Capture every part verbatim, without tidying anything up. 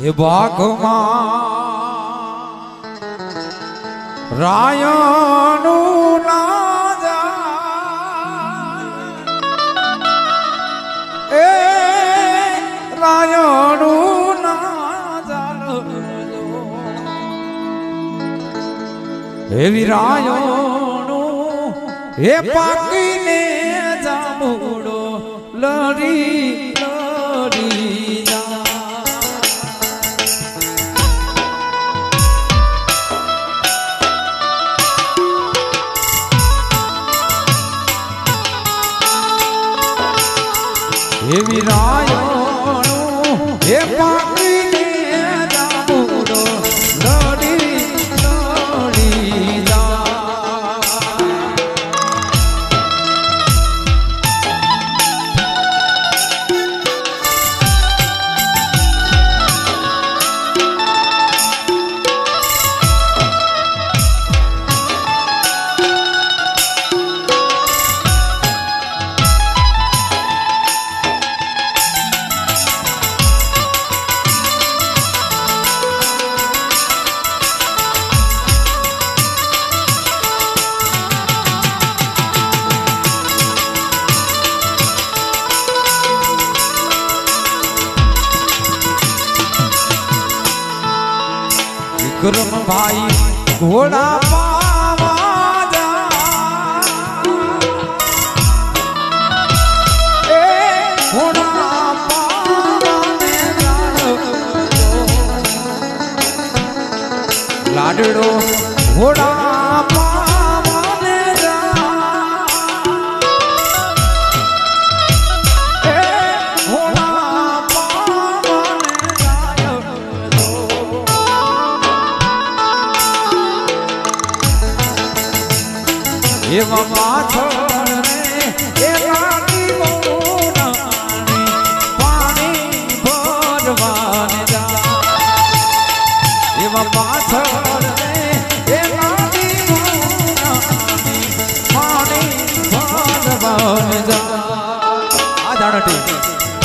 એ બાઘમાં રાયણું ના જાય એ રાયણું ના જાલો એવી રાયણું એ પાકીને જામુડો લડી લડી એવી રાયણું એ પાકીને જામુડો લડી લડી વિક્રમ ભાઈ ઘોડા પાવા જા એ ઘોડા પાવાને જાણો લાડડો ઘોડા પાવાને જા એ ઘોડા પાવાને જાણો એવા પાછળ રે એ નાની મોનાની પાણી ભરવાને જા એવા પાછળ રે એ નાની મોનાની પાણી ભરવાને જા આ જાણટી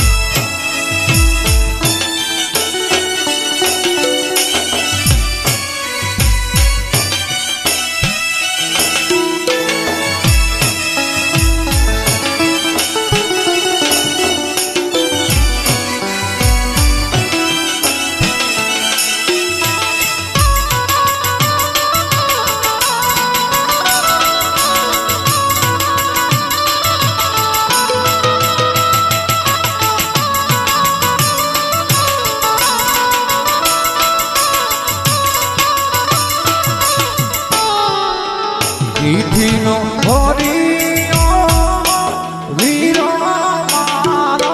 નો ભરિયો વીરો મારો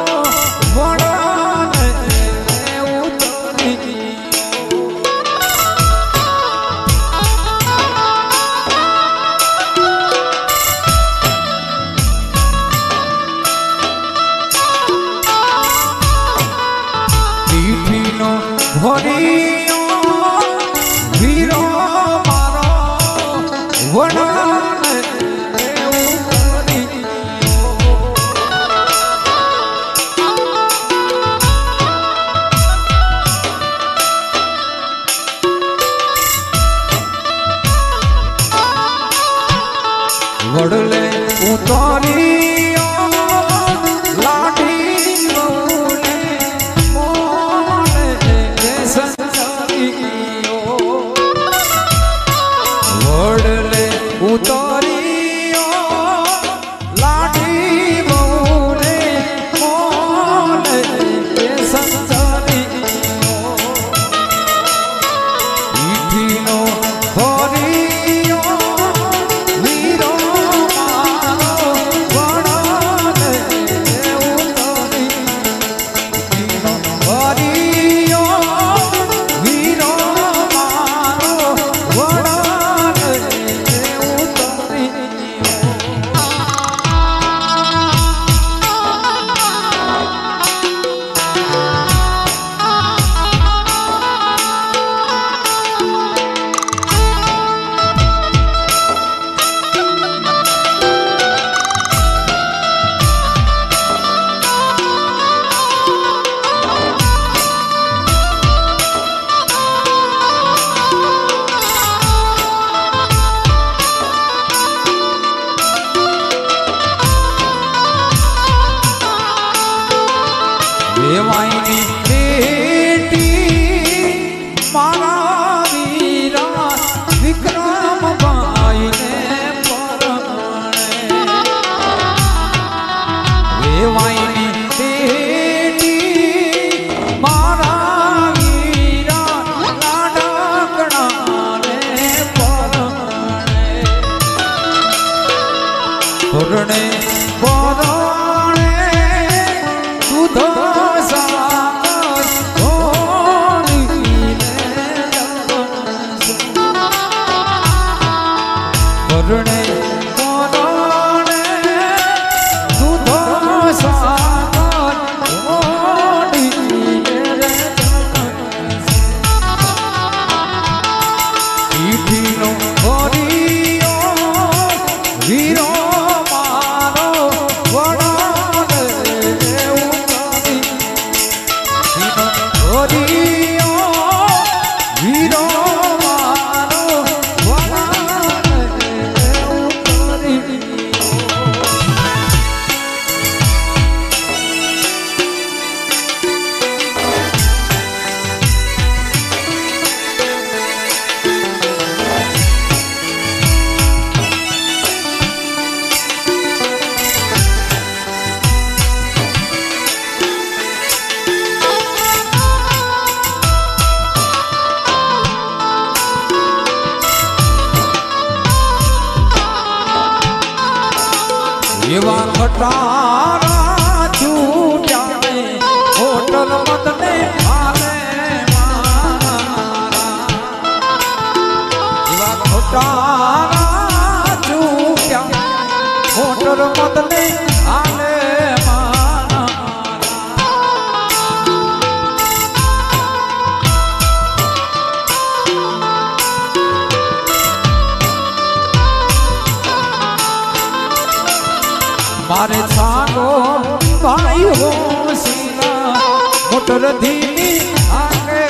વડને ઉતરી પીઠીનો ભરિયો વીરો મારો વડ વડલે ઉતારી લાઠી મોલે મોલે સંસાર વાયની બેટી મારા વીરા વિક્રમભાઈ ને પરણે વેવાયની બેટી મારા વીરા નાનકડા ને પરણે પરણે પરણે દૂધ સાગર ધોળીને પરણે પરણે દૂધ સાગર ધોળીને પીઠીનો હરિયો વીરો એવા ખટારા છૂટ્યા ને હોટલ મતને હાલે મારા એવા ખટારા છૂટ્યા હોટલ મતને હાલે મારા મારે સાગો ભાઈ હો સીના મોટર ધીમી આગે